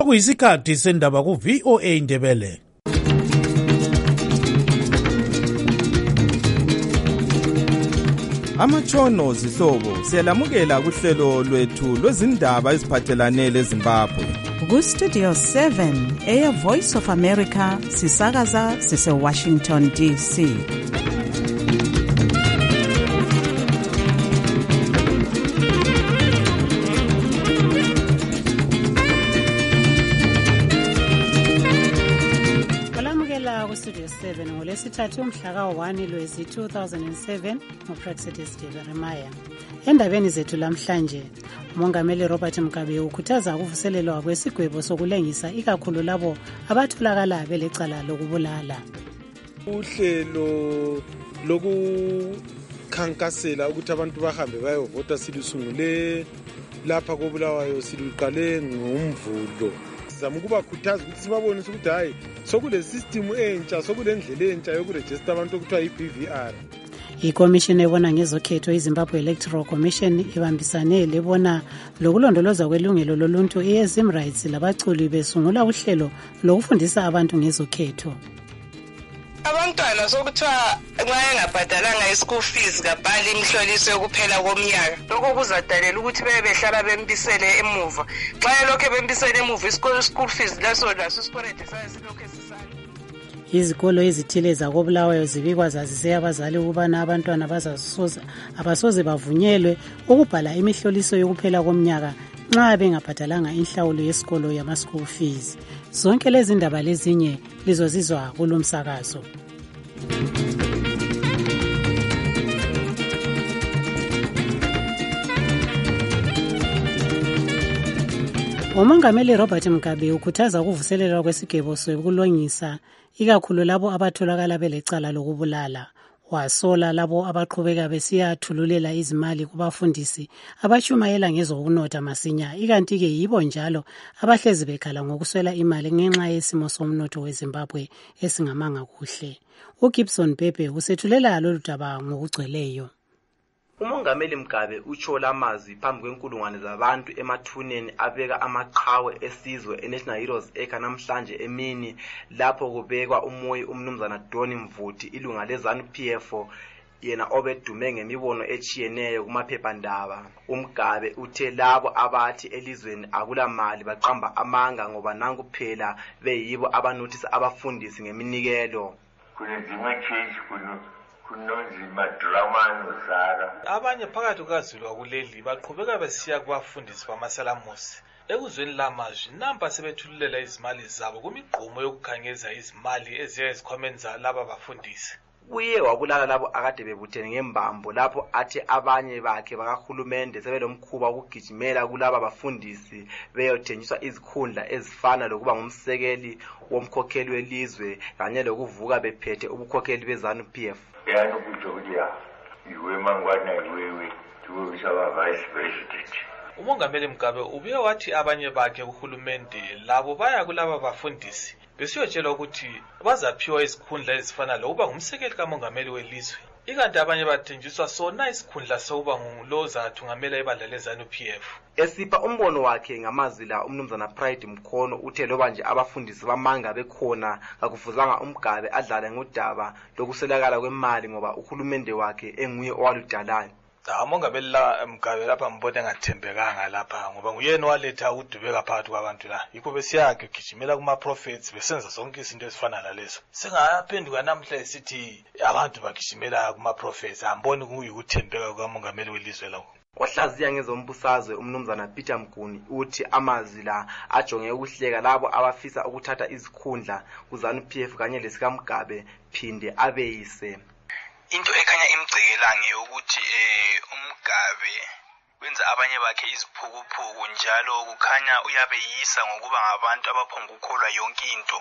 Kuyisikhathi sendaba ku VOA Indebele. Amatshono zihlobo siyalamukela kuhlelo lwethu lwezindaba eziphathelane leZimbabwe. Ku Studio 7 Air Voice of America sisakaza sise Washington DC. Studio 7 ngolesithathu umhla ka-1 Lwezi 2007 nguPraxedis Jeremiah. Endabeni zethu lamhlanje, uMongameli Robert Mugabe ukhuthaza ukuvuselelwa kwesigwebo sokulengisa ikakhulu labo abatholakala belecala lokubulala. Uhlelo lokukhankasela ukuthi abantu bahambe bayovota silusungule lapha koBulawayo siluqale ngomvulo. Sizama ukubakhuthaza ukuthi sibabonise ukuthi hayi sokule system entsha sokule ndlela entsha yokuregister abantu okuthiwa iBVR. ICommission ebona ngezokhetho iZimbabwe Electoral Commission ibambisane lebona lokulondoloza kwelungelo loluntu iZim Rights labaculi besungula uhlelo lokufundisa abantu ngezokhetho. Abantwana sokuthiwa nxa engabhadalanga i-school fees kabhali imihloliso yokuphela komnyaka, lokho kuzadalela ukuthi behlala bembisele emuva. Xa lokho bembisele emuva i-school fees laso isikorede sasilokho esisala. Izikolo ezithile zakoBulawayo zibikwa zazise abazali ukubana abantwana abasoze bavunyelwe ukubhala imihloliso yokuphela komnyaka nxa bengabhadalanga inhlawulo yesikolo yama-school fees. Zonke lezi ndaba lezinye lizozizwa kulomsakazo. uMongameli Robert Mugabe ukhuthaza ukuvuselelwa kwesigwebo sokulongisa ikakhulu labo abatholakala belecala lokubulala. Wasola labo abaqhubeka besiyathululela izimali kubafundisi abashumayela ngezokunotha masinya, ikanti-ke yibo njalo abahlezi bekhala ngokuswela imali ngenxa yesimo somnotho weZimbabwe esingamanga kuhle. uGibson Pepe usethulela lolu daba ngokugcweleyo. uMongameli Mugabe utshola amazwi phambi kwenkulungwane zabantu emathuneni abeka amaqhawe esizwe eNational Heroes Acre namhlanje emini lapho kubekwa umoyi umnumzana Doni Mvuti ilunga leZANU-PF yena obedume ngemibono echiyeneyo kumaphephandaba. uMugabe uthe labo abathi elizweni akulamali baqamba amanga ngoba nanku phela beyibo abanothisa abafundisi ngeminikelo. Abanye phakathi kukaZulu wakuleli baqhubeka besiya kubafundisi bamasalamusi. Ekuzweni lamazwi nampa sebethululela izimali zabo kumigqumo yokukhangeza izimali eziya ezikhwameni zalaba bafundisi. Uye wabulala labo akade bebuthene ngembambo lapho athi abanye bakhe bakahulumende sebelomkhuba ukugijimela kulaba bafundisi beyothenjiswa izikhundla ezifana lokuba ngumsekeli womkhokheli welizwe kanye lokuvuka bephethe ubukhokheli beZANU-PF. Yani ukujokuya iwe mangwana iwewe tuwishaba vice president. uMongameli Mugabe ubuye wathi abanye bakhe uhulumende labo baya kulaba bafundisi besiyotshelwa ukuthi bazaphiwa izikhundla ezifana lokuba ngumsekeli kamongameli welizwe, ikanti abanye bathenjiswa sona isikhundla sokuba nguloza thungamela ibandla leZANU-PF. Esipha umbono wakhe ngamazwi la umnumzana Pride Mkhono uthe loba nje abafundisi bamanga bekhona kakufuzanga uMugabe adlale ngodaba lokuselakala kwemali ngoba uhulumende wakhe enguye owaludalayo. uMongameli Mugabe lapha mbona engathembekanga lapha ngoba nguyena waletha ukudubeka phakathi kwabantu la. Yikho besiyake gijimela kuma-prophets besenza zonke izinto ezifana nalezo. Singaphenduka namhla esithi abantu bagijimela kuma-prophets, amboni kuyikuthembeka kukamongameli welizwe lawo. Ohlaziya ngezombusazwe umnumzana Peter Mguni uthi amazwi la ajonge ukuhleka labo abafisa ukuthatha izikhundla kuZANU-PF kanye lesikaMugabe phinde abeyise. Into ekhanya imgcekelange ukuthi uMugabe wenza abanye bakhe iziphukuphuku njalo kukhanya uyabeyisa ngokuba ngabantu abaphonga ukukholwa yonke into,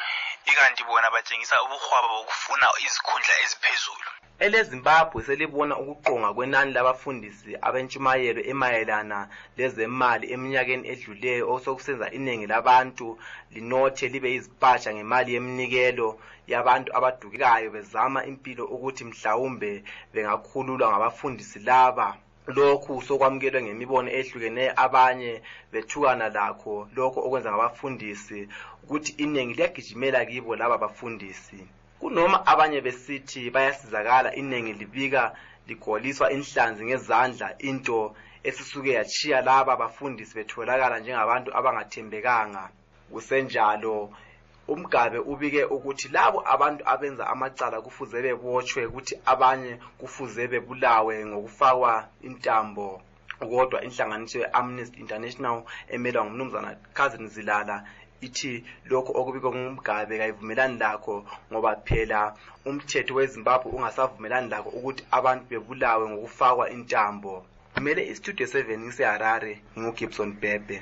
ikanti bona batshengisa ubuhwaba bokufuna izikhundla eziphezulu. EleZimbabwe selibona ukuqonga kwenani labafundisi abentshumayelo emayelana lezemali eminyakeni edluleyo osokusenza iningi labantu linothe libe izipatsha ngemali yeminikelo yabantu abadukekayo bezama impilo ukuthi mhlawumbe bengakhululwa ngabafundisi laba. lokhu sokwamukelwe ngemibono ehlukeneyo, abanye bethukana lakho lokho okwenza ngabafundisi ukuthi iningi liyagijimela kibo laba bafundisi. Kunoma abanye besithi bayasizakala, iningi libika ligoliswa inhlanzi ngezandla, into esisuke yachiya laba bafundisi betholakala njengabantu abangathembekanga. Kusenjalo uMgabe ubike ukuthi labo abantu abenza amacala kufuze bebotshwe, ukuthi abanye kufuze bebulawe ngokufakwa intambo. Kodwa inhlanganiso ye-Amnesty International emelwa ngumnumzana Cousin Zilala ithi lokho okubikwa nguMgabe kayivumelani lakho, ngoba phela umthetho weZimbabwe ungasavumelani lakho ukuthi abantu bebulawe ngokufakwa intambo. Kumele iStudio 7 ngiseHarare, nginguGibson Bhebhe.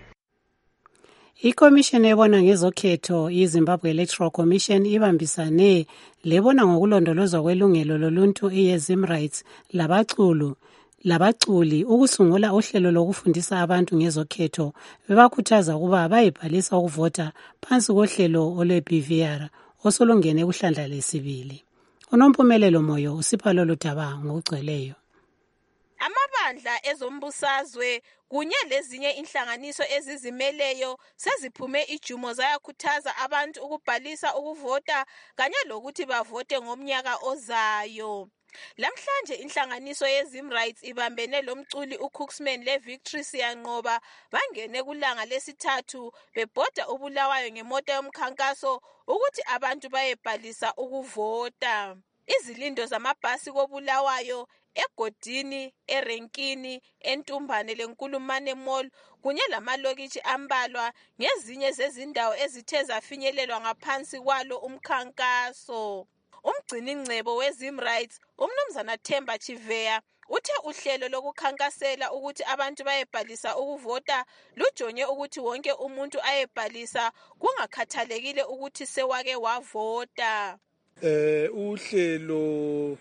Ikomishini ebona ngezokhetho iZimbabwe Electoral Commission ibambisane lebona ngokulondolozwa kwelungelo loluntu iZimRights labaculi ukusungula uhlelo lokufundisa abantu ngezokhetho, bebakhuthaza ukuba bayibhalisa ukuvota phansi kohlelo olwe-BVR osolungene kuhlandla lesibili. Unompumelelo Moyo usipha lolu daba ngokugcweleyo. Amabandla ezombusazwe kunye lezinye inhlanganiso ezizimeleyo seziphume ijumo zayakhuthaza abantu ukubhalisa ukuvota kanye lokuthi bavote ngomnyaka ozayo. Lamhlanje inhlanganiso yeZimRights ibambene lomculi uCooksman leVictory Siyanqoba bangene kulanga lesithathu bebhoda uBulawayo ngemota yomkhankaso ukuthi abantu bayebhalisa ukuvota. Izilindo zamabhasi koBulawayo egodini, erenkini, entumbane leNkulumane Mall kunye lamalokitshi ambalwa ngezinye zezindawo ezithe zafinyelelwa ngaphansi kwalo umkhankaso. Umgciningcebo weZimRights umnumzana Themba Chiveya uthe uhlelo lokukhankasela ukuthi abantu bayebhalisa ukuvota lujonge ukuthi wonke umuntu ayebhalisa kungakhathalekile ukuthi sewake wavota. Uhlelo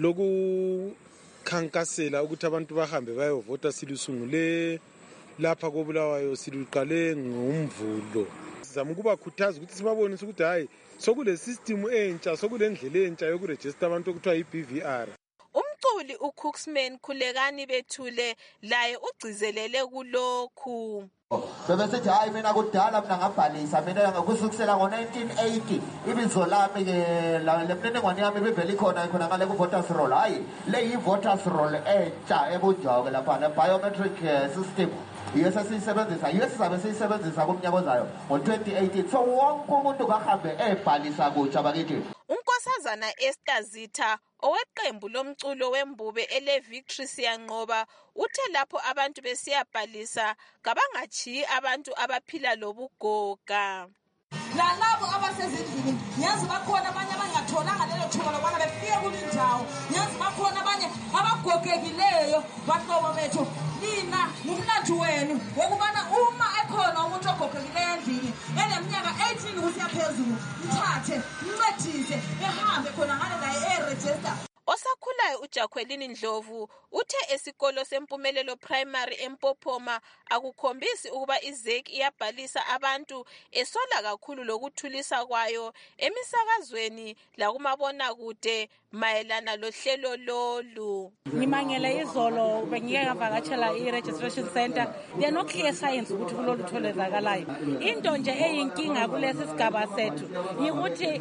lokukhankasela ukuthi abantu bahambe bayovota silusungule lapha koBulawayo, siluqale ngoMvulo. Sizama ukubakhuthaza ukuthi sibabonise ukuthi hayi sokule system entsha, sokule ndlela entsha yokuregister abantu okuthiwa iBVR. Umculi uCooksman Khulekani Bethule laye ugcizelele kulokhu. Bebesithi hayi mina kudala mina ngabhalisa, mina ngokusukisela ngo-1980 ibizo lami ke lemniningwane yami bivele ikhona ngale ku-voters roll. Hayi le yi-voters roll entsha ebunjwa-ke lapha biometric system yesesiyisebenzisa sizabe siyisebenzisa kumnyaka ozayo ngo-2018. So wonke umuntu kahambe ebhalisa kutsha bakithi. uNkosazana Esther Zitha oweqembu lomculo wembube eleVictory Siyanqoba uthe lapho abantu besiyabhalisa kabangachiyi abantu abaphila lobugoga. Nalabo abasezindlini ngiyazi bakhona abanye abangatholanga lelo thuba lokubana befike kulindawo, ngiyazi bakhona abanye abagogekileyo. Bahlobo bethu, nina ngumlandu wenu wokubana uma ekhona umuntu ogogekileyo endlini eneminyaka 18 kusiya phezulu, mthathe mncedise ehambe khona ngale la e-register. Osakhulayo uJakhwelini Ndlovu uthe esikolo sempumelelo primary eMpophoma akukhombisi ukuba iZEC iyabhalisa abantu, esola kakhulu lokuthulisa kwayo emisakazweni lakumabona kude mayelana lohlelo lolu. Ngimangele izolo bengike ngavakatshela i-registration center, there no clear science ukuthi kulolu tholezakalayo. Into nje eyinkinga kulesi sigaba sethu yikuthi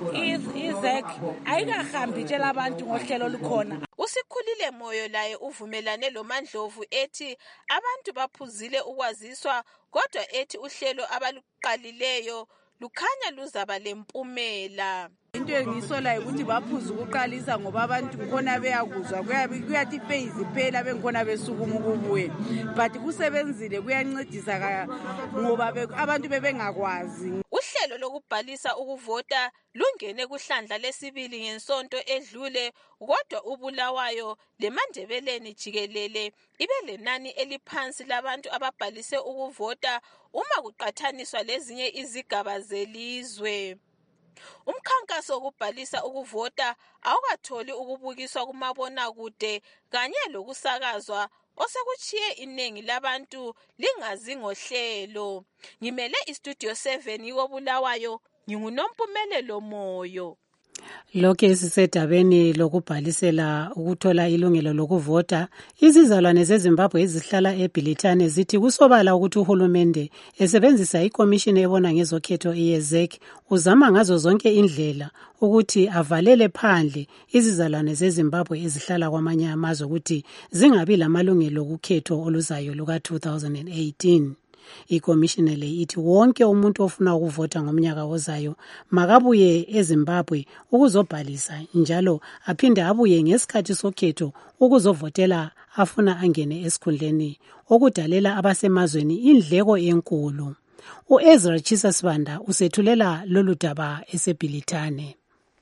iZEC ayikahambi tshela abantu ngohlelo lukhona. Usikhulile Moyo laye uvumelane loMandlovu ethi abantu baphuzile ukwaziswa, kodwa ethi uhlelo abaluqalileyo lukhanya luzaba lempumela. Into engisola ukuthi baphuza ukuqalisa ngoba abantu khona beyakuzwa kuyathi phase phela bengikhona besukuma ukubuye, but kusebenzile kuyancedisa ngoba abantu bebengakwazi. Uhlelo lokubhalisa ukuvota lungene kuhlandla lesibili ngensonto edlule, kodwa uBulawayo leMandebeleni jikelele ibe lenani eliphansi labantu ababhalise ukuvota uma kuqathaniswa lezinye izigaba zelizwe. Umkhankaso wokubhalisa ukuvota awukatholi ukubukiswa kumabona kude kanye lokusakazwa, osekuchiye iningi labantu lingazi ngohlelo. Ngimele iStudio 7 koBulawayo, nginguNompumelelo Moyo. Lokhu sisedabeni lokubhalisela ukuthola ilungelo lokuvota. Izizalwane zeZimbabwe ezihlala eBhilitane zithi kusobala ukuthi uhulumende esebenzisa ikomishini ebona ngezokhetho iYEZEC uzama ngazo zonke indlela ukuthi avalele phandle izizalwane zeZimbabwe ezihlala kwamanye amazwe ukuthi zingabi lamalungelo okukhetho oluzayo luka-2018. Ikomishini le ithi wonke umuntu ofuna ukuvota ngomnyaka ozayo makabuye eZimbabwe ukuzobhalisa njalo aphinde abuye ngesikhathi sokhetho ukuzovotela afuna angene esikhundleni okudalela abasemazweni indleko enkulu. uEzra Chisasibanda usethulela lolu daba eseBhilitane.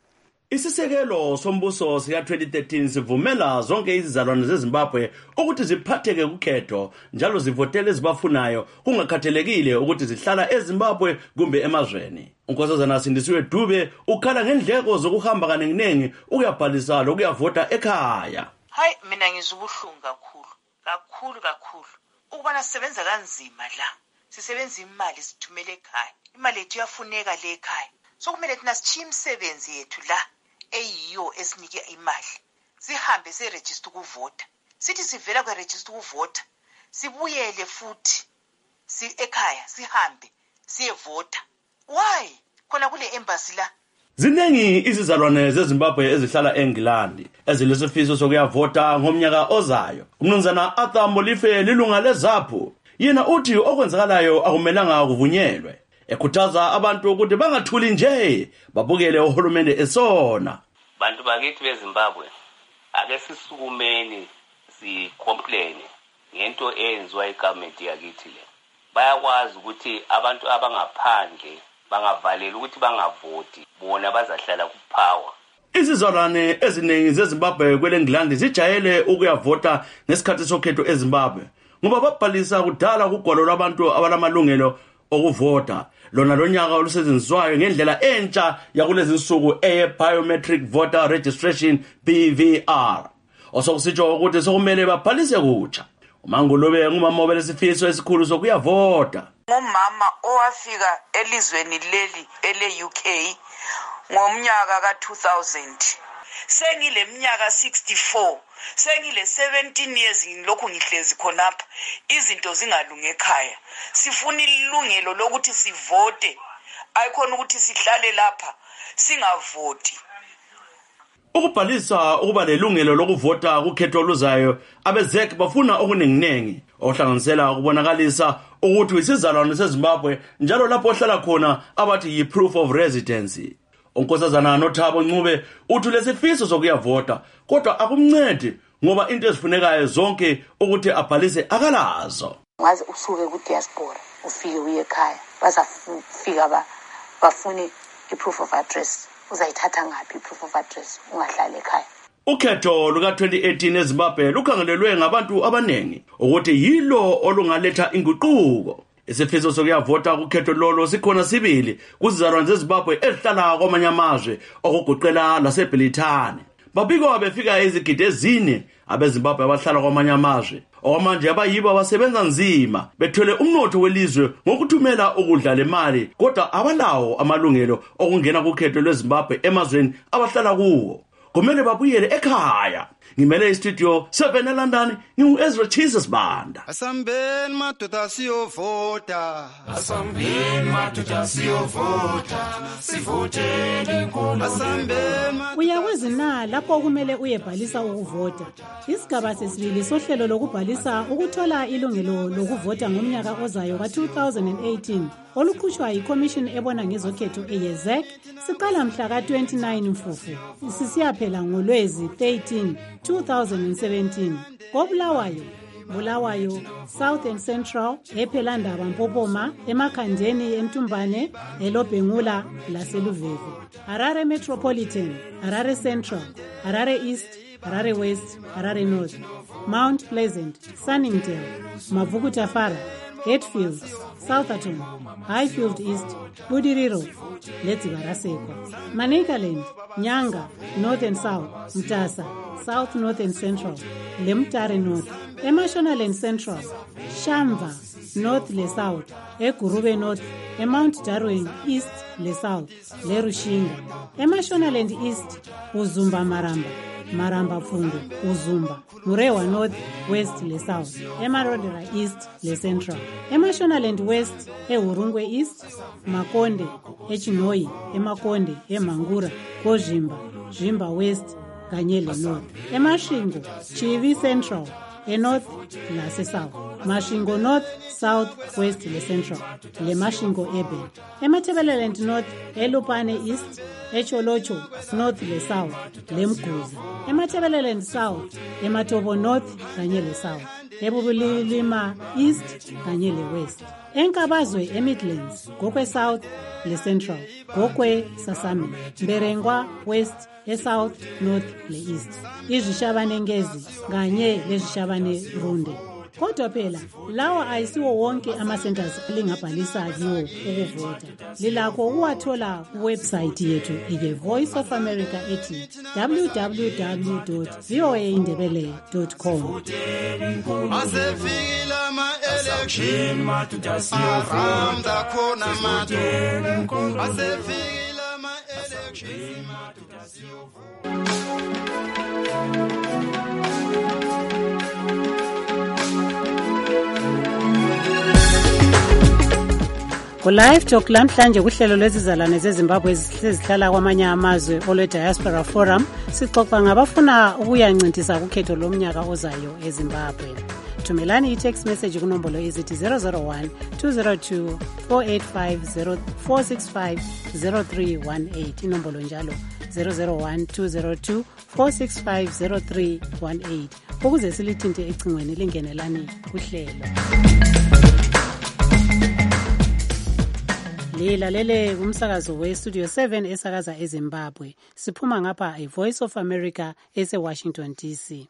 Isisekelo sombuso sika 2013 sivumela zonke izizalwane zeZimbabwe ukuthi ziphatheke kukhetho njalo zivotele ezibafunayo kungakhathalekile ukuthi zihlala eZimbabwe kumbe emazweni. uNkosazana Sindisiwe Dube ukhala ngendleko zokuhamba kanenginengi ukuyabhalisa lokuyavota ekhaya. Hayi mina ngizubuhlungu kakhulu ukubana sisebenza kanzima la. Sisebenza imali sithumele ekhaya. Imali yethu yafuneka le ekhaya. Sokumele thina sichiye imisebenzi yethu la eyiyo esinike imali. Sihambe se-register ukuvota. Sithi sivela kwe-register ukuvota. Sibuyele futhi ekhaya sihambe siyevota. Why? Khona kule embassy la. Ziningi izizalwane zeZimbabwe ezihlala eNgilandi ezilesifiso sokuyavota ngomnyaka ozayo. Umnumzana Arthur Molife lilunga leZAPHU. Yena uthi okwenzakalayo akumelanga kuvunyelwe. Ekhuthaza abantu ukuthi bangathuli nje babukele uhulumende esona. Bantu bakithi beZimbabwe ake sisukumeni sicomplain ngento eyenziwa igovernment yakithi le. Bayakwazi ukuthi abantu abangaphandle bangavaleli ukuthi bangavoti bona bazahlala kupower. Izizalwane eziningi zeZimbabwe kweleNgilandi zijayele ukuyavota ngesikhathi sokhetho eZimbabwe ngoba babhalisa kudala kugwalo lwabantu abalamalungelo okuvota. Lona lonyaka olusetshenziswayo ngendlela entsha yakulezi insuku biometric voter registration BVR. Osokusitsho ukuthi sokumele babhalise kutsha. uMangolobe ngumama obelesifiso esikhulu sokuyavota. Ngumama owafika elizweni leli ele-UK ngomnyaka ka-2000. Sengile minyaka 64, sengile 17 years ngilokhu ngihlezi khonapha. Izinto zingalunge ekhaya. Sifuna ilungelo lokuthi sivote. Ayikhona ukuthi sihlale lapha singavoti. Ukubhalisa ukuba lelungelo lokuvota kukhetho oluzayo abeZEC bafuna okuninginengi ohlanganisela ukubonakalisa ukuthi isizalwane seZimbabwe njalo lapho ohlala khona abathi yi-proof of residency. uNkosazana Nothabo Ncube uthi lesifiso sokuyavota kodwa akumncedi ngoba into ezifunekayo zonke ukuthi abhalise akalazo. Ngaze usuke ku-diaspora ufike uye ekhaya bazafika bafune i-proof of address. Uzayithatha ngaphi i-proof of address ungahlali ekhaya? Ukhetho luka-2018 eZimbabwe lukhangelelwe ngabantu abanengi ukuthi yilo olungaletha inguquko. Isifiso sokuyavota kukhetho lolo sikhona sibili kuzizalwane zeZimbabwe ezihlala kwamanye amazwe okugoqela laseBhilitane. Babikwa befika izigidi ezine abeZimbabwe abahlala kwamanye amazwe. Okwamanje abayibo abasebenza nzima bethwele umnotho welizwe ngokuthumela ukudla lemali kodwa abalawo amalungelo okungena kukhetho lweZimbabwe emazweni abahlala kuwo. Kumele babuyele ekhaya. Ngimele istudio 7 eLondon ngiuEzra Chisasibanda. Asambeni madoda siyovota. Asambeni madoda siyovota. Sivotele inkulumo. Asambeni. Uyakwazi na lapho kumele uyebhalisa ukuvota. Isigaba sesibili sohlelo lokubhalisa ukuthola ilungelo lokuvota ngomnyaka ozayo ka-2018 oluqhutshwa yiCommission ebona ngezokhetho eYEZEC siqala mhla ka-29 Mfufu sisiyaphela ngoLwezi 13 2017 Bulawayo, South and Central, ePhelandaba Mpopoma, eMakhandeni, eMtumbane, eLobhengula laseLuveve. Harare Metropolitan, Harare Central, Harare East, Harare West, Harare North, Mount Pleasant, Sunningdale, Mavukutafara, Hatfield, Southampton, Highfield East, Budiriro, Letsibaraseko, Manicaland, Nyanga, North and South, Mtasa, South North and Central, Lemtare North, Emashonaland Central, Shamva, North le South, Egurube North, eMount Darwin East le South le Rushinga, eMashonaland East uZumba Maramba Pfundu uZumba, Murewa North West le South, eMarodera East le Central, eMashonaland West eHurungwe East, Makonde eChinoi, eMakonde eMangura Zhimba West kanye le North, eMashingo Chivi Central eNorth lase-South, Mashingo North, South, West le Central, le Mashingo Urban, eMatabeleland North eLupane East, eCholocho North le South, le Mguzi, eMatabeleland South, eMatobo North kanye le South, eBubulilima East kanye le West, eNkabazwe eMidlands, Gokwe South le Central, Gokwe Sasami, Mberengwa West eSouth, North le East, izishabane Ngezi kanye lezishabane Runde. Kodwa phela lawa ayisiwo wonke ama-centers elingabhalisa kiwo ukuvota. Lilakho ukuwathola kuwebsite yethu Voice of America ethi www.voaindebele.com. Asefikile ama-election ahamda khona mato. Asefikile ama-election Ku-Live Talk lamhlanje kuhlelo lwezizalwane zeZimbabwe ezihlala kwamanye amazwe olwe-Diaspora Forum sixoxa ngabafuna ukuyancintisa kukhetho lomnyaka ozayo eZimbabwe. Thumelani i-text message kunombolo ezithi 001-202-465-0318, inombolo njalo 001-202-465-0318 ukuze silithinte ecingweni lingenelani kuhlelo. Lilalele kumsakazo we-Studio 7 esakaza eZimbabwe. Siphuma ngapha iVoice of America ese-Washington DC.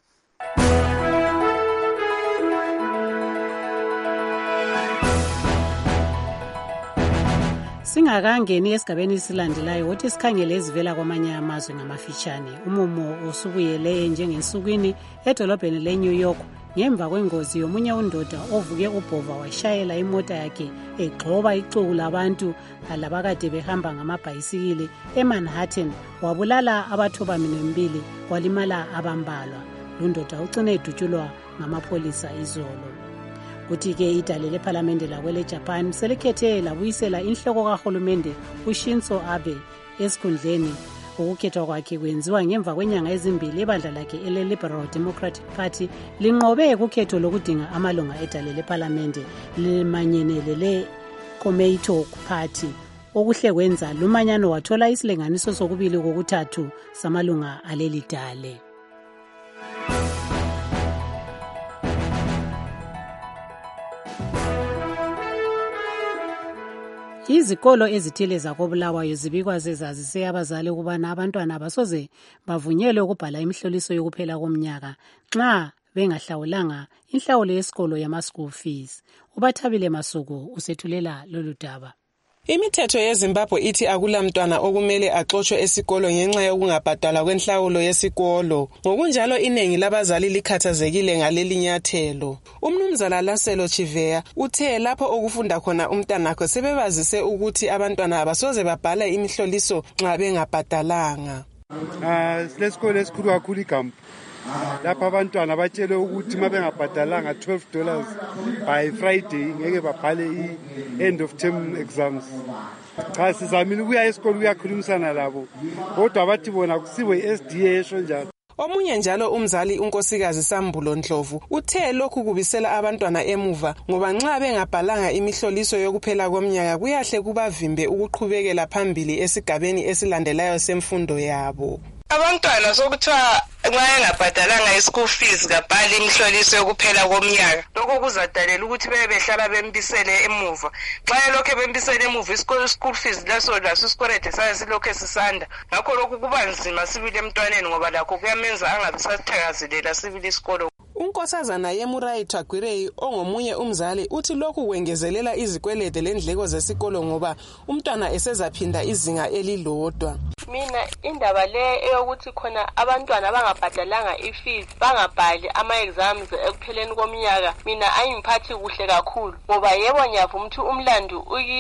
Singakangeni esigabeni esilandelayo wothi sikhangele ezivela kwamanye amazwe ngamafitshane. Umumo usubuyele njengensukwini edolobheni leNew York ngemva kwengozi yomunye undoda ovuke ubhova washayela imota yakhe egxoba ixuku labantu labakade behamba ngamabhayisikili eManhattan, wabulala abathobamini kwalimala abambalwa. Lundoda ucine edutshulwa ngamapholisa izolo. Kuthi-ke idale lephalamende lakwele Japan selikhethe labuyisela inhloko kahulumende uShinzo Abe esikhundleni. Ukukhethwa kwakhe kwenziwa ngemva kwenyanga ezimbili ibandla lakhe ele-Liberal Democratic Party linqobe kukhetho lokudinga amalunga edale lephalamende limanyene le-Komeito Party. Okuhle kwenza lumanyano wathola isilinganiso sokubili kokuthathu samalunga aleli dale. Izikolo ezithile zakoBulawayo zibikwa zezazise abazali ukubana abantwana abasoze bavunyelwe ukubhala imihloliso yokuphela komnyaka nxa bengahlawulanga inhlawulo yesikolo yama-school fees. Ubathabile Masuku usethulela lolu daba. Imithetho yeZimbabwe ithi akula mntwana okumele axoshwe esikolo ngenxa yokungabhadala kwenhlawulo yesikolo. Ngokunjalo iningi labazali likhathazekile ngaleli nyathelo. Umnumzana Laselo Chiveya uthe lapho okufunda khona umntanakho sebebazise ukuthi abantwana abasoze babhala imihloliso nxa bengabhadalanga. Lesikolo esikhulu kakhulu iGampu. Lapha abantwana batshelwe ukuthi uma bengabhadalanga $12 by Friday ngeke babhale i-end of term exams. Cha sizamile ukuya esikolo ukuyakhulumisana labo kodwa bathi bona kusiwe i-SDA esho njalo. Omunye njalo umzali unkosikazi Sambulo Ndlovu uthe lokhu kubisela abantwana emuva ngoba nxa bengabhalanga imihloliso yokuphela komnyaka kuyahle kubavimbe ukuqhubekela phambili esigabeni esilandelayo semfundo yabo. Abantwana sokuthiwa nxa engabhadalanga i-school fees kabhali imihloliso yokuphela komnyaka, lokho kuzadalela ukuthi behlala bembisele emuva. Xa elokhe bembisele emuva i-school fees laso isikwelede saye silokhe sisanda. Ngakho lokhu kuba nzima sibili emntwaneni ngoba lakho kuyamenza angabi sasithakazelela sibili isikolo. Unkosazana Yemurai Tagwirei ongomunye umzali uthi lokhu kwengezelela izikwelede lendleko zesikolo ngoba umntwana esezaphinda izinga elilodwa. Mina indaba le eyokuthi khona abantwana abangabhadalanga i-fees bangabhali ama-exams ekupheleni komnyaka mina ayingiphathi kuhle kakhulu ngoba yebo ngiyavuma ukuthi umlando ukithi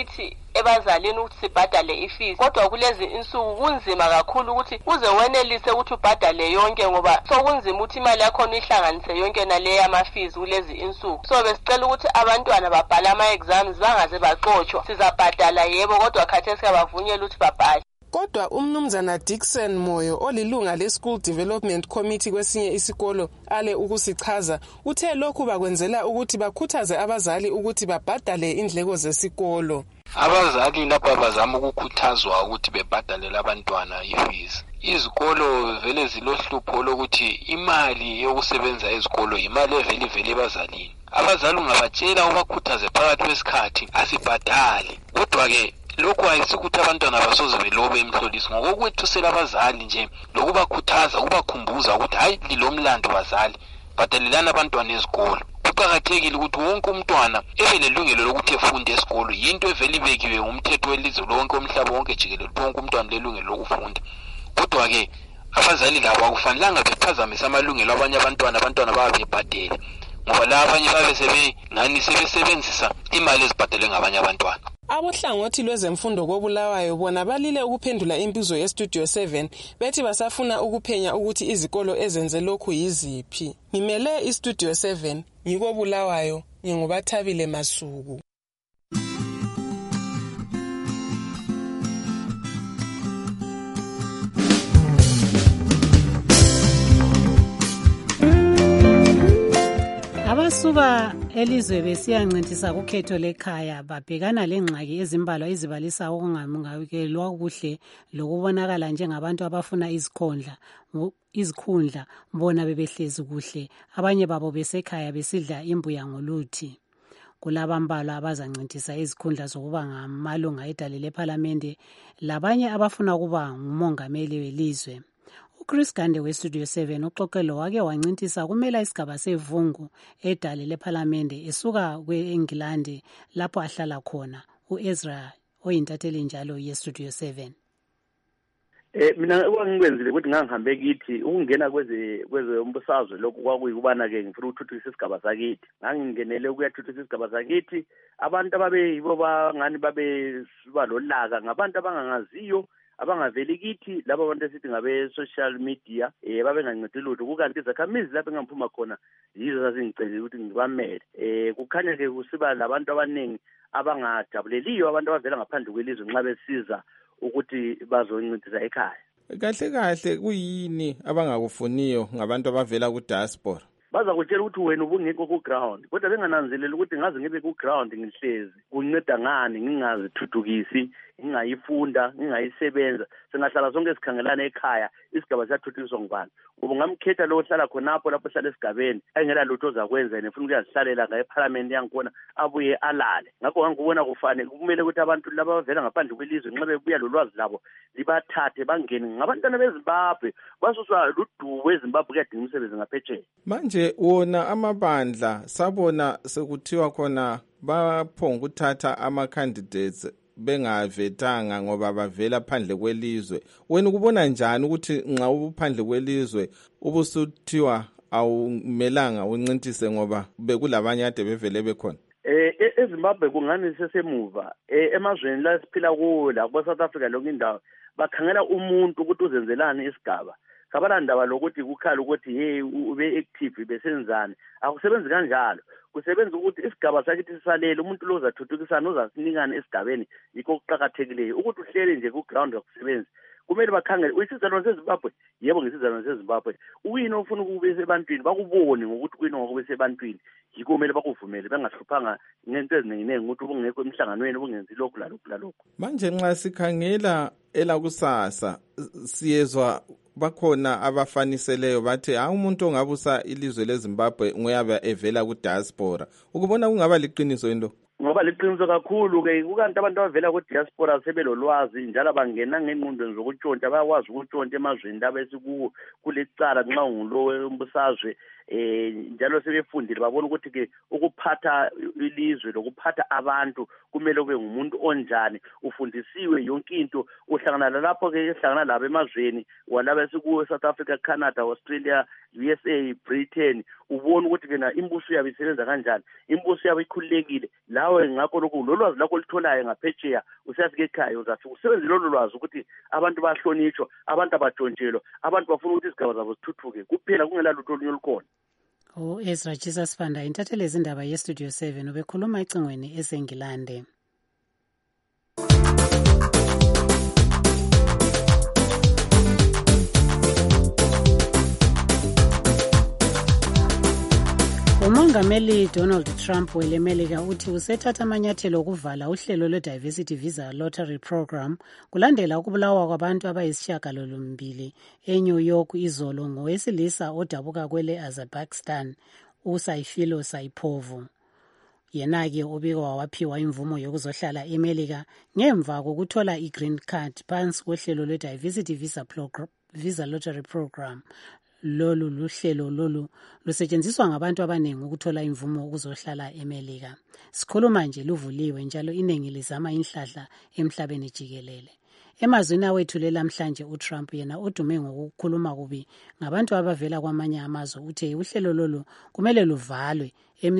ebazalini ukuthi sibhadale ifees, kodwa kulezi insuku kunzima kakhulu ukuthi uze wenelise ukuthi ubhadale yonke ngoba sokunzima ukuthi imali yakhona ihlanganise yonke nale yama-fees kulezi insuku. So besicela ukuthi abantwana babhale ama-exams bangaze baxotshwa. Sizabhadala yebo, kodwa khathesi abavunyelwa ukuthi babhale. Kodwa umnumzana Dickson Moyo olilunga le-School Development Committee kwesinye isikolo ale ukusichaza uthe lokhu bakwenzela ukuthi bakhuthaze abazali ukuthi babhadale indleko zesikolo. Abazali lapha bazama ukukhuthazwa ukuthi bebhadalele abantwana ifees. Izikolo vele zilohlupho lokuthi imali yokusebenza ezikolo imali evele ebazalini. Abazali ungabatshela ubakhuthaze phakathi kwesikhathi asibhadale. Kodwa-ke lokhu ayisikuthi abantwana basoze belobe emhloliso ngokokwethusela abazali nje lokubakhuthaza ukubakhumbuza ukuthi hayi lilomlando bazali bhadalelana abantwana ezikolo. Kuqakathekile ukuthi wonke umntwana ebe lelungelo lokuthi efunde esikolo. Yinto evele ibekiwe ngumthetho welizwe lonke umhlaba wonke jikelele wonke umntwana lelungelo lokufunda. Kodwa-ke abazali labo akufanelanga bephazamise amalungelo abanye abantwana babe bebhadela ngoba la abanye babe ngani sebesebenzisa imali ezibhadalwe ngabanye abantwana. Abohlangothi lwezemfundo koBulawayo bona balile ukuphendula imbizo yeStudio 7 bethi basafuna ukuphenya ukuthi izikolo ezenze lokhu yiziphi. Ngimele iStudio 7 ngikoBulawayo nginguBathabile Masuku. Abasuka elizwe besiyancintisa kukhetho lekhaya babhekana lengxaki ezimbalwa ezibalisa ukungamukelwa kuhle lokubonakala njengabantu abafuna izikhundla bona bebehlezi kuhle, abanye babo besekhaya besidla imbuya ngoluthi. Kulabambalwa abazancintisa izikhundla zokuba ngamalunga edale lephalamende labanye abafuna ukuba ngumongameli welizwe. uChris Gande weStudio 7 uxoxelo wake wancintisa kumela isigaba sevungu edale lephalamende esuka kwe-Engilandi lapho ahlala khona uEzra oyintatheli njalo yeStudio 7. Mina okwangikwenzile ukuthi ngangihambe kithi ukungena kwezombusazwe lokhu kwakuyikubana-ke ngifuna ukuthuthukisa isigaba sakithi. Ngangingenele ukuyathuthukisa isigaba sakithi. Abantu ababeyibo bangani babesiba lolaka ngabantu abangangaziyo abangaveli kithi laba bantu esithi ngabe-social media babengancedi lutho. Kukanti izakhamizi lapho engaphuma khona yizo zazingicela ukuthi ngibamele. Kukhanya-ke kusiba labantu abaningi abangajabuleliyo abantu abavela ngaphandle kwelizwe nxa besiza ukuthi bazoncintisa ekhaya. Kahle kuyini abangakufuniyo ngabantu abavela ku-diaspora? Baza kutshela ukuthi wena ubungekho ku-ground, kodwa bengananzeleli ukuthi ngaze ngibe ku-ground ngihlezi kunceda ngani ngingazithuthukisi, ngingayifunda, ngingayisebenza. Singahlala sonke sikhangelana ekhaya, isigaba siyathuthukiswa ngubani? Ngoba ngamkhetha lo ohlala khonapho lapho ohlala esigabeni engela lutho ozakwenza yena efuna ukuyazihlalela ngaye eParliament yangikhona abuye alale. Ngakho ngangikubona kufanele kumele ukuthi abantu laba abavela ngaphandle kwelizwe nxa bebuya lolwazi labo libathathe bangene ngabantwana beZimbabwe basuswa ludubo eZimbabwe kuyadinga umsebenzi ngaphetsheya. Manje wona amabandla sabona sekuthiwa khona baphonga ukuthatha ama-candidates bengavetanga ngoba bavela phandle kwelizwe. Wena ukubona njani ukuthi nxa uphandle kwelizwe ubusuthiwa awumelanga uncintise ngoba bekulabanye ade bevele bekhona? eZimbabwe kungani sesemuva emazweni la siphila kuwo la kwa-South Africa lonke indawo bakhangela umuntu ukuthi uzenzelani isigaba. Kabalandaba lokuthi kukhala ukuthi hey ube active besenzani. Akusebenzi kanjalo. Kusebenza ukuthi isigaba sakithi sisalele umuntu lo uzathuthukisana uzasinikana esigabeni yikho kuqhakathekileyo ukuthi uhlele nje ku ground yokusebenza. Kumele bakhangele uyisizalwane seZimbabwe yebo ngisizalwane seZimbabwe uyini ofuna ukubuyisa ebantwini bakubone ngokuthi kuyini ngokubuyisa ebantwini yikho kumele bakuvumele bengahluphanga ngento eziningi ukuthi ubungekho emhlanganweni ubungenzi lokhu lalokhu. Manje nxa sikhangela elakusasa siyezwa bakhona abafaniseleyo bathi umuntu ongabusa ilizwe leZimbabwe ngoyabe evela ku-diaspora. Ukubona kungaba liqiniso into? Ngoba liqiniso kakhulu ke kukanti abantu abavela ku-diaspora sebelolwazi njalo bangena ngengqondo zokutshontsha bayakwazi ukutshontsha emazweni laba esikuwo kulecala nxa ungulo wombusazwe njalo sebefundile babona ukuthi ke ukuphatha ilizwe lokuphatha abantu kumele ube ngumuntu onjani, ufundisiwe yonke into, uhlangana lapho ke uhlangana labo emazweni walaba sikuwo South Africa, Canada, Australia, USA, Britain, ubona ukuthi kena imbuso yabo isebenza kanjani, imbuso yabo ikhululekile. Lawe ngakho lokho lolwazi lakho litholayo ngaphetsheya usiyafika ekhaya uzafika usebenzise lolo lwazi ukuthi abantu bahlonitshwa, abantu abajontshelwa, abantu bafuna ukuthi izigaba zabo zithuthuke kuphela, kungela lutho olunye olukhona. Ezra Jesus Sibanda, intatheli yezindaba yeStudio 7 ubekhuluma ecingweni eseNgilande. Umongameli Donald Trump welemelika uthi usethatha amanyathelo okuvala uhlelo lwe-Diversity Visa Lottery Program kulandela ukubulawa kwabantu abayisishiyagalombili eNew York izolo ngowesilisa odabuka kwele Azerbaijan uSayfullo Saipov. Yena-ke ubikwa wawaphiwa imvumo yokuzohlala eMelika ngemva kokuthola i-green card phansi kohlelo lwe-Diversity Visa Lottery Program. Lolu luhlelo lolu lusetshenziswa ngabantu abaningi ukuthola imvumo ukuzohlala eMelika. Sikhuluma nje luvuliwe njalo iningi lizama inhlahla emhlabeni jikelele. Emazwini awethulela namhlanje uTrump yena udume ngokukhuluma kubi ngabantu abavela kwamanye amazwe uthe uhlelo lolu kumele luvalwe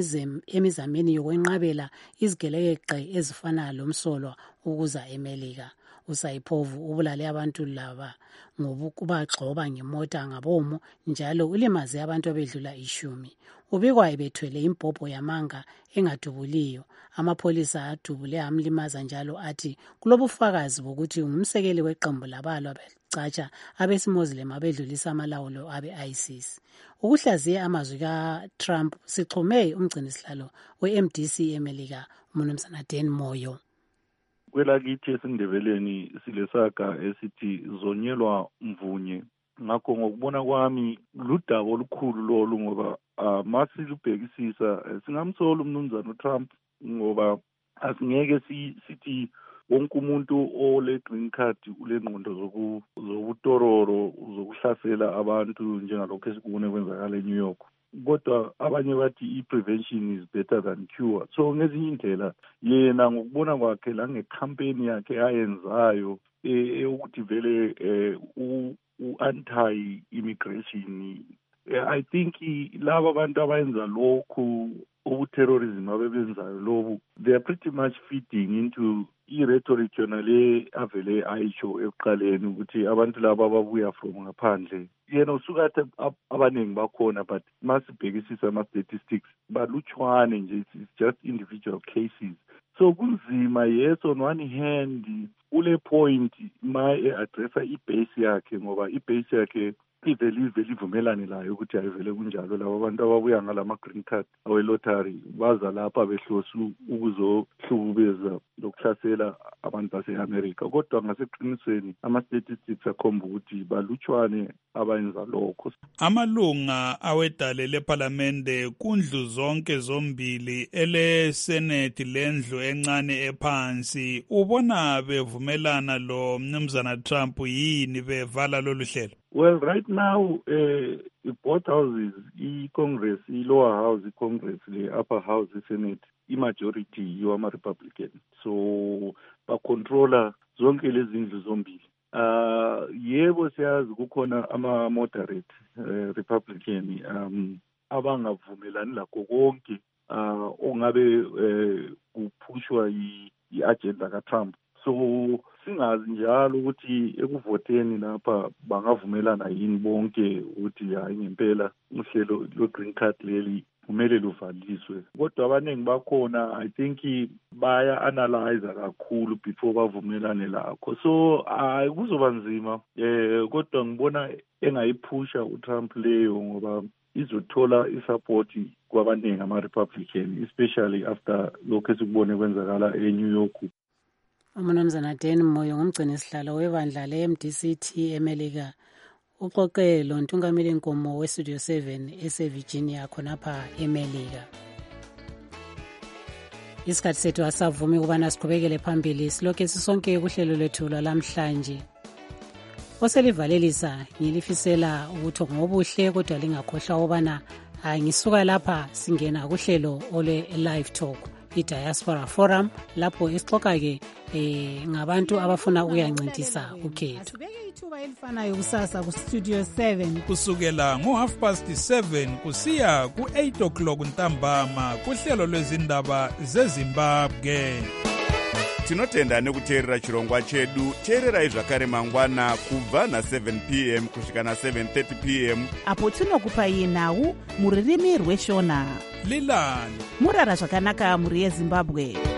emizameni yokwenqabela izigelekeqe ezifana lomsolwa ukuza eMelika. uSaipov ubulale abantu laba ngokubagxoba ngemota ngabomo njalo ulimaze abantu abedlula 10. Ubikwa ebethwele impopho yamanga engadubuliyo. Amapholisa adubule amlimaza njalo athi kulobufakazi bokuthi ngumsekeli weqembu labalwa becatsha abesimozilem abedlulisa amalawulo abe-ISIS. Ukuhlaziya amazwi kaTrump sixhume umgcinisihlalo we-MDC eMelika uMnumzana Dan Moyo. Kwelakithi esindebeleni silesaga esithi zonyelwa mvunye. Ngakho ngokubona kwami ludaba olukhulu lolu ngoba masilubhekisisa singamsola umnumzana uTrump ngoba asingeke sithi wonke umuntu ole green card ulengqondo zobutororo zokuhlasela abantu njengalokho esikubone kwenzakala eNew York. Kodwa abanye bathi i-prevention is better than cure. So ngezinye indlela yena ngokubona kwakhe la ngecampaign yakhe ayenzayo ukuthi vele u-anti-immigration, I think laba abantu abayenza lokhu ubu-terrorism abebenzayo lobu, they are pretty much feeding into i-rhetoric yona le avele ayisho ekuqaleni ukuthi abantu laba ababuya from ngaphandle yena usukathi abaningi bakhona, but masibhekisisa ama-statistics balutshwane nje, it's just individual cases. So kunzima, yes, on one hand ule point ma addressa i-base yakhe ngoba i-base yakhe ivele ivumelane layo ukuthi ayivele kunjalo labo abantu ababuya ngalama green card awe-lottery baza lapha behlosu ukuzohlukubeza lokuhlasela abantu base-America. Kodwa ngaseqinisweni ama-statistics akhomba ukuthi balutshwane abayenza lokho. Amalunga awedale lephalamende kundlu zonke zombili, ele-Senate lendlu encane ephansi, ubona bevumelana lo mnumzana Trump yini bevala lolu hlelo? Well, right now, both houses, i-Congress, i-lower house, i-Congress, the-upper house, i-Senate, i-majority yiwama-Republican. So, bakontrola zonke lezi zindlu zombili. Yebo siyazi kukhona ama-moderate Republican abangavumelani lakho konke ongabe kuphushwa i-agenda ka-Trump. So singazi njalo ukuthi ekuvoteni lapha bangavumelana yini bonke ukuthi hayi ngempela uhlelo lo-green card leli kumele luvaliswe. Kodwa abaningi bakhona I think baya-analyze kakhulu before bavumelane lakho. So kuzoba nzima, kodwa ngibona engayiphusha uTrump leyo ngoba izothola isupport kwabaningi ama-Republican, especially after lokho esikubone kwenzakala eNew York. uMnumzana Dan Moyo ngumgcinisihlalo webandla le-MDCT eMelika uxoxe lo ntungameli nkomo we-Studio 7 eseVirginia khonapha eMelika. Isikhathi sethu asavumi ukubana siqhubekele phambili silokhu sisonke kuhlelo lwethu lwalamhlanje. Oselivalelisa ngilifisela ukuthi ngobuhle kodwa lingakhohlwa ubana ngisuka lapha singena kuhlelo ole live talk i-diaspora forum lapho esixoxa-ke ngabantu abafuna ukuyancintisa ukhetho. Sibeke ithuba elifanayo kusasa kustudio 7 kusukela ngo7:30 kusiya ku8 o'clock ntambama kuhlelo lwezindaba zeZimbabwe. tinotenda nekuteerera chirongwa chedu. teererai zvakare mangwana kubva na7 p.m. kusvika na7:30 p.m. apo tinokupai nhau muririmi rweshona. Lilani murara zvakanaka muri yeZimbabwe.